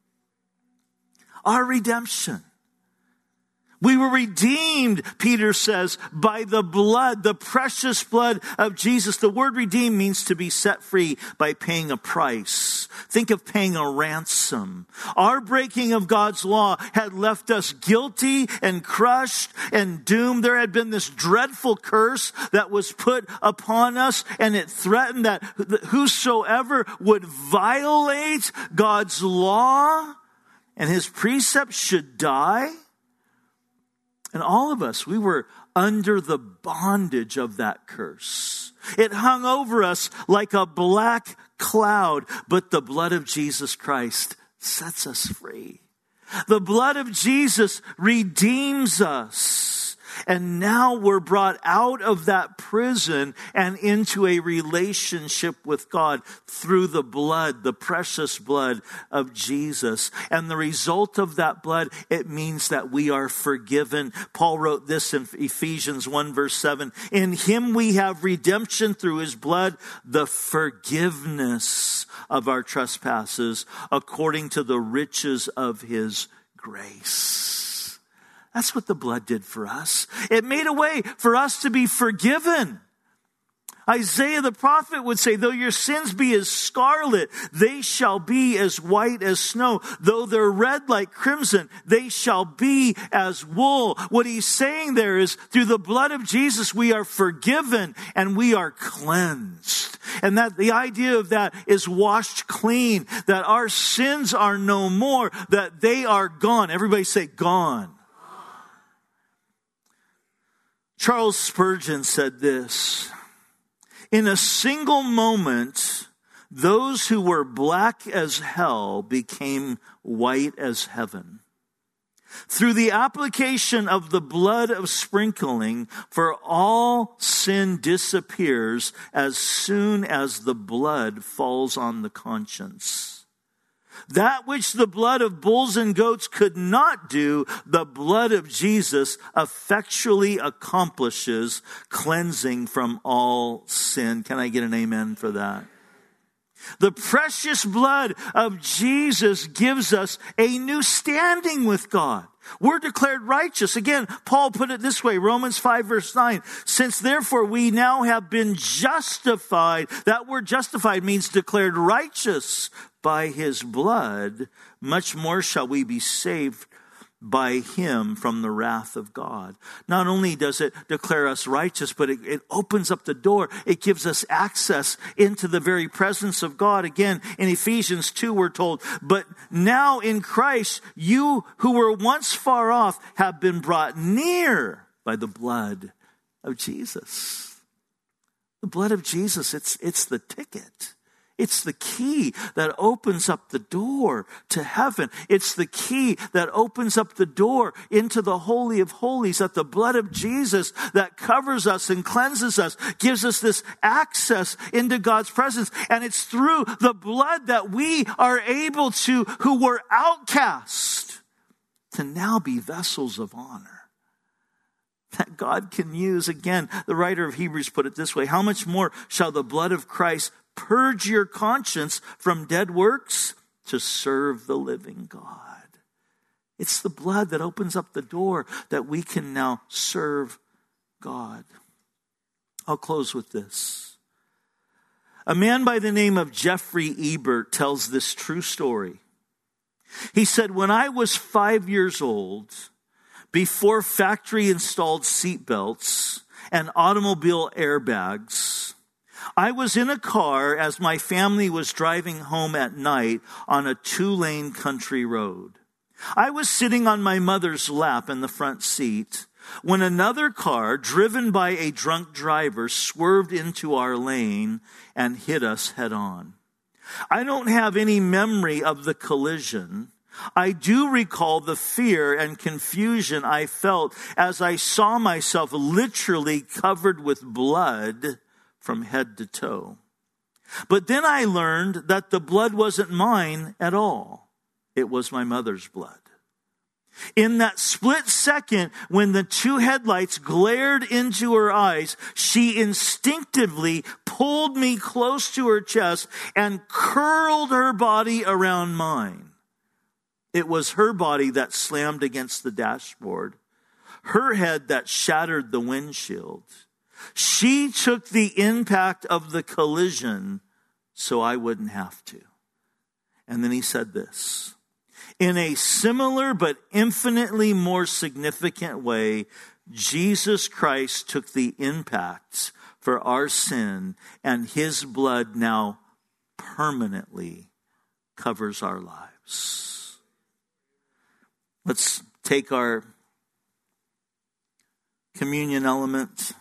Our redemption. We were redeemed, Peter says, by the blood, the precious blood of Jesus. The word redeem means to be set free by paying a price. Think of paying a ransom. Our breaking of God's law had left us guilty and crushed and doomed. There had been this dreadful curse that was put upon us, and it threatened that whosoever would violate God's law and his precepts should die. And all of us, we were under the bondage of that curse. It hung over us like a black cloud, but the blood of Jesus Christ sets us free. The blood of Jesus redeems us. And now we're brought out of that prison and into a relationship with God through the blood, the precious blood of Jesus. And the result of that blood, it means that we are forgiven. Paul wrote this in Ephesians one verse seven. In him we have redemption through his blood, the forgiveness of our trespasses according to the riches of his grace. That's what the blood did for us. It made a way for us to be forgiven. Isaiah the prophet would say, though your sins be as scarlet, they shall be as white as snow. Though they're red like crimson, they shall be as wool. What he's saying there is, through the blood of Jesus, we are forgiven and we are cleansed. And that the idea of that is washed clean, that our sins are no more, that they are gone. Everybody say gone. Charles Spurgeon said this: in a single moment, those who were black as hell became white as heaven. Through the application of the blood of sprinkling, for all sin disappears as soon as the blood falls on the conscience. That which the blood of bulls and goats could not do, the blood of Jesus effectually accomplishes, cleansing from all sin. Can I get an amen for that? The precious blood of Jesus gives us a new standing with God. We're declared righteous. Again, Paul put it this way, Romans five verse nine. Since therefore we now have been justified, that word justified means declared righteous by his blood, much more shall we be saved by him from the wrath of God. Not only does it declare us righteous, but it, it opens up the door. It gives us access into the very presence of God. Again, in Ephesians two, we're told, but now in Christ, you who were once far off have been brought near by the blood of Jesus. The blood of Jesus, it's, it's the ticket. It's the key that opens up the door to heaven. It's the key that opens up the door into the Holy of Holies, that the blood of Jesus that covers us and cleanses us gives us this access into God's presence. And it's through the blood that we are able to, who were outcast, to now be vessels of honor that God can use. Again, the writer of Hebrews put it this way: how much more shall the blood of Christ purge your conscience from dead works to serve the living God? It's the blood that opens up the door that we can now serve God. I'll close with this. A man by the name of Jeffrey Ebert tells this true story. He said, when I was five years old, before factory-installed seatbelts and automobile airbags, I was in a car as my family was driving home at night on a two-lane country road. I was sitting on my mother's lap in the front seat when another car, driven by a drunk driver, swerved into our lane and hit us head on. I don't have any memory of the collision. I do recall the fear and confusion I felt as I saw myself literally covered with blood from head to toe. But then I learned that the blood wasn't mine at all. It was my mother's blood. In that split second, when the two headlights glared into her eyes, she instinctively pulled me close to her chest and curled her body around mine. It was her body that slammed against the dashboard, her head that shattered the windshield. She took the impact of the collision so I wouldn't have to. And then he said this: in a similar but infinitely more significant way, Jesus Christ took the impact for our sin, and his blood now permanently covers our lives. Let's take our communion element.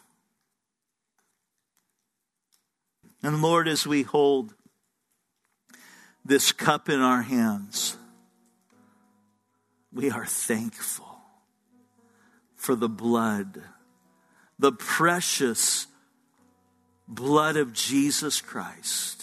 And Lord, as we hold this cup in our hands, we are thankful for the blood the precious blood of Jesus Christ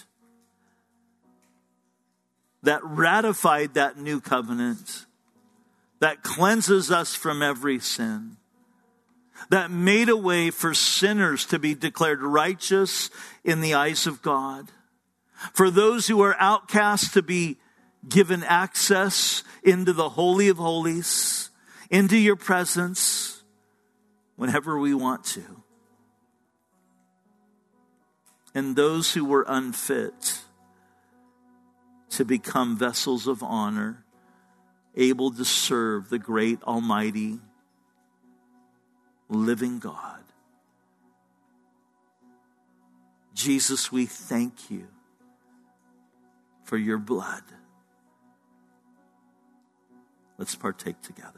that ratified that new covenant, that cleanses us from every sin, that made a way for sinners to be declared righteous in the eyes of God, for those who are outcasts to be given access into the Holy of Holies, into your presence whenever we want to. And those who were unfit to become vessels of honor, able to serve the great, almighty, living God. Jesus, we thank you for your blood. Let's partake together.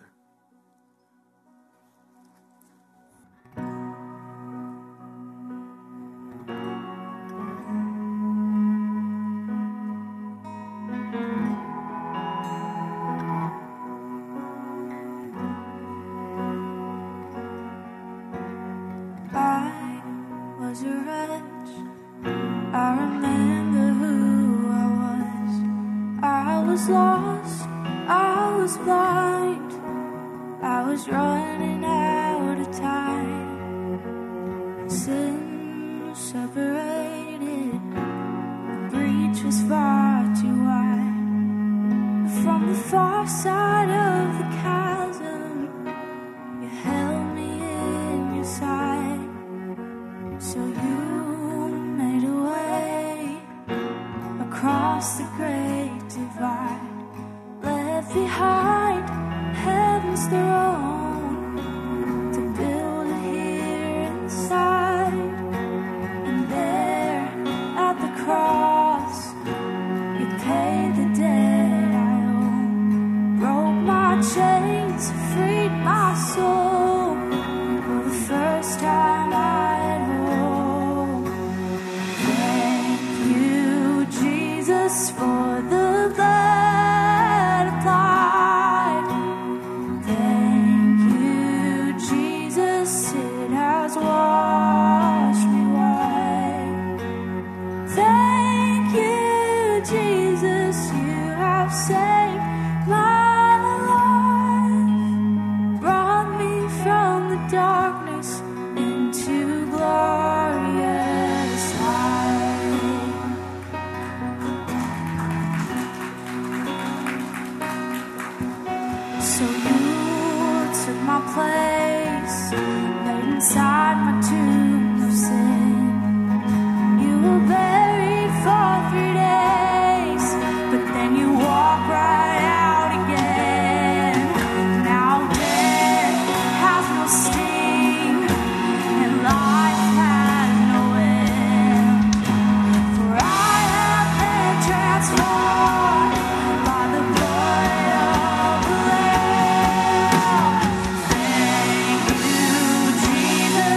Jesus.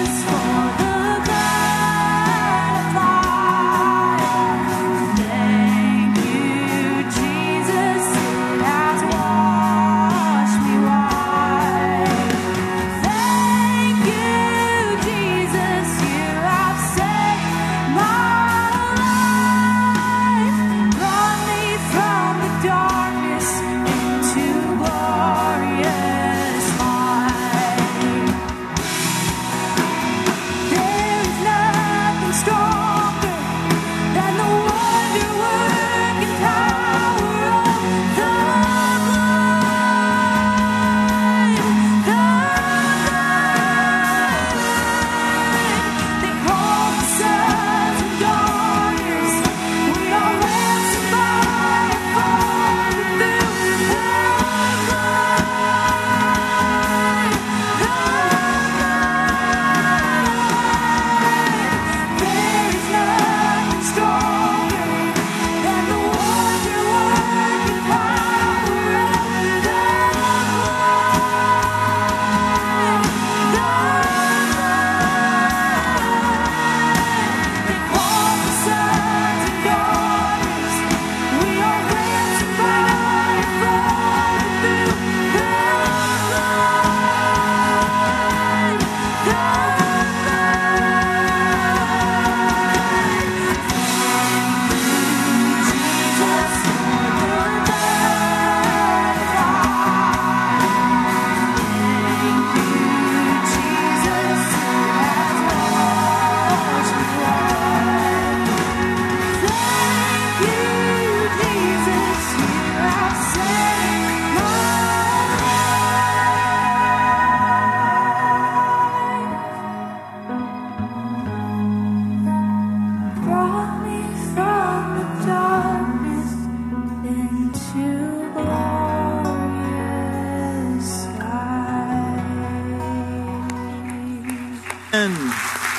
Amen.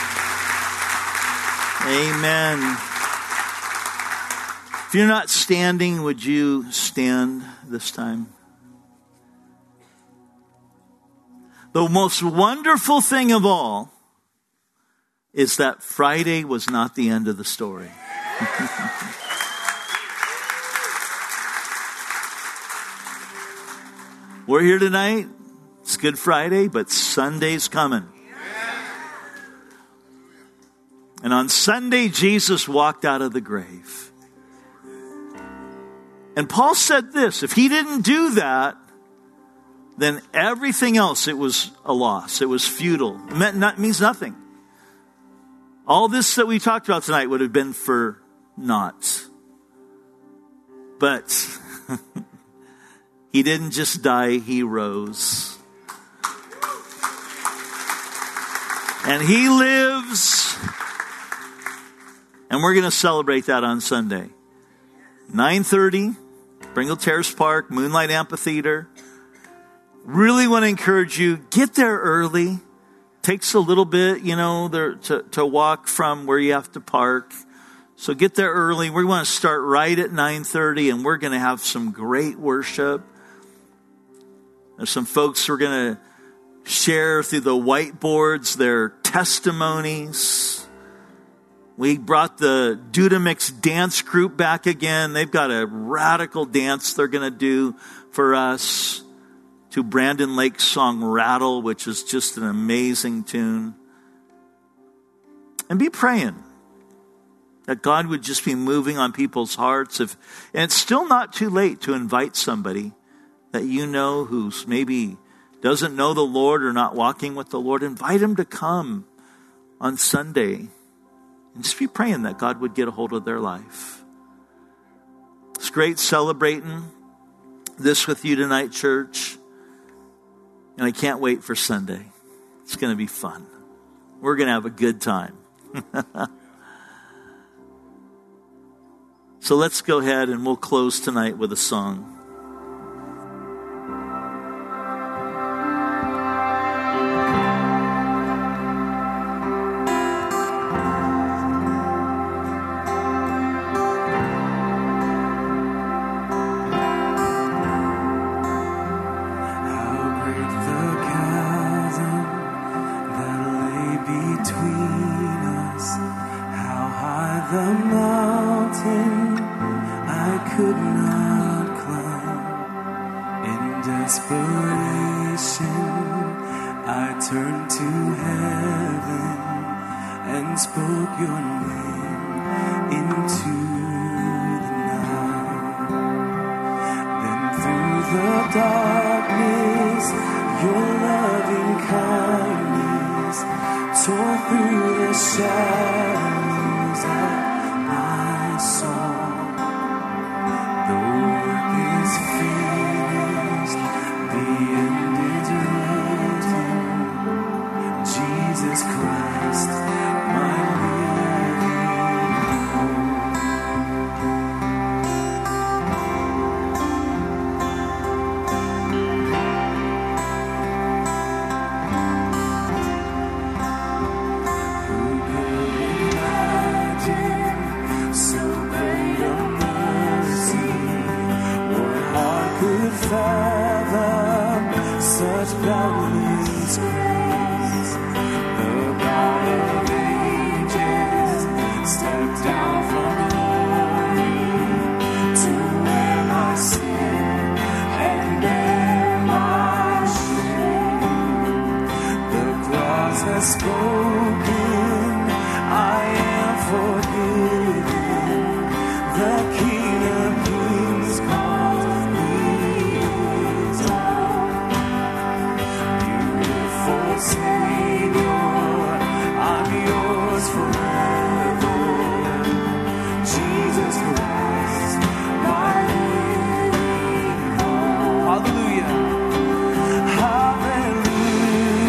Amen. If you're not standing, would you stand this time? The most wonderful thing of all is that Friday was not the end of the story. We're here tonight. It's Good Friday, but Sunday's coming. And on Sunday, Jesus walked out of the grave. And Paul said this, if he didn't do that, then everything else, it was a loss. It was futile. It meant not, means nothing. All this that we talked about tonight would have been for naught. But he didn't just die, he rose. And he lives. And we're going to celebrate that on Sunday. nine thirty, Pringle Terrace Park, Moonlight Amphitheater. Really want to encourage you, get there early. Takes a little bit, you know, there, to, to walk from where you have to park. So get there early. We want to start right at nine thirty, and we're going to have some great worship. There's some folks who are going to share through the whiteboards their testimonies. We brought the Dudamix dance group back again. They've got a radical dance they're going to do for us to Brandon Lake's song Rattle, which is just an amazing tune. And be praying that God would just be moving on people's hearts. If, and it's still not too late to invite somebody that you know who's maybe doesn't know the Lord or not walking with the Lord. Invite him to come on Sunday. And just be praying that God would get a hold of their life. It's great celebrating this with you tonight, church. And I can't wait for Sunday. It's going to be fun. We're going to have a good time. So let's go ahead and we'll close tonight with a song.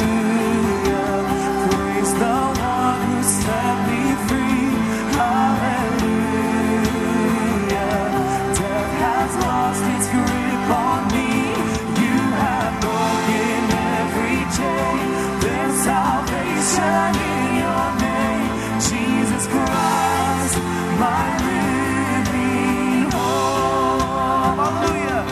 Set me free. Hallelujah. salvation in your name, Jesus Christ, my living hope. Hallelujah,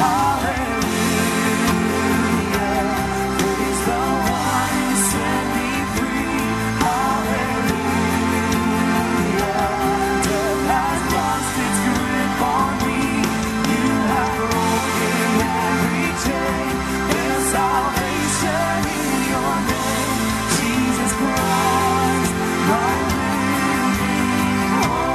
hallelujah. Praise the one who set me free. Hallelujah. Death has lost its grip on me. You have broken every chain. There's salvation in your name, Jesus Christ, my living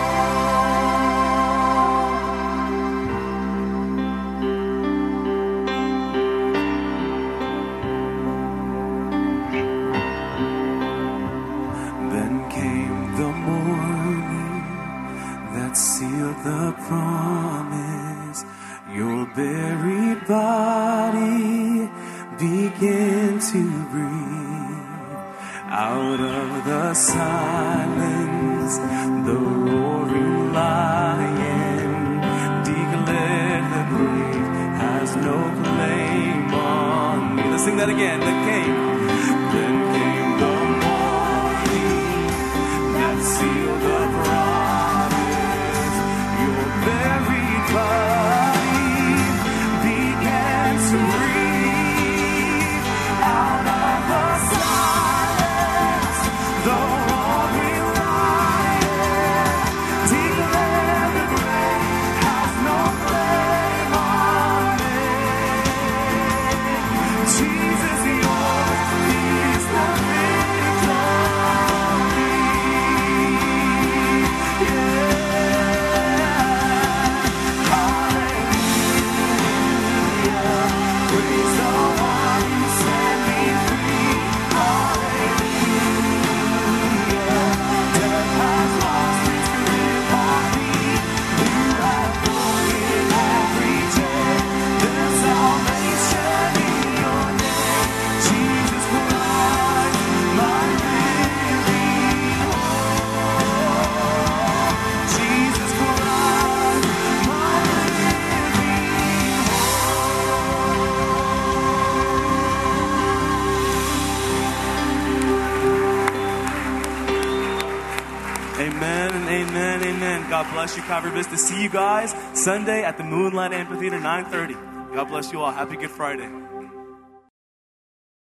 hope. Then came the morning that sealed the promise. Your buried body began to breathe. Out of the silence, the roaring lion declared the grave has no claim on me. Let's sing that again. Then came, then came the morning that sealed the promise. Your buried body began to breathe. Out of the silence, the roaring lion declared the grave has no claim on me. Jesus, yours is the victory. Yeah. Hallelujah. Praise the one who set me free. Hallelujah. Death has lost its grip on me. You have broken every chain. There's salvation in your name, Jesus Christ, my living hope. Jesus Christ, my living Amen and amen, amen. God bless you, Calvary Vista. See you guys Sunday at the Moonlight Amphitheater, nine thirty. God bless you all. Happy Good Friday.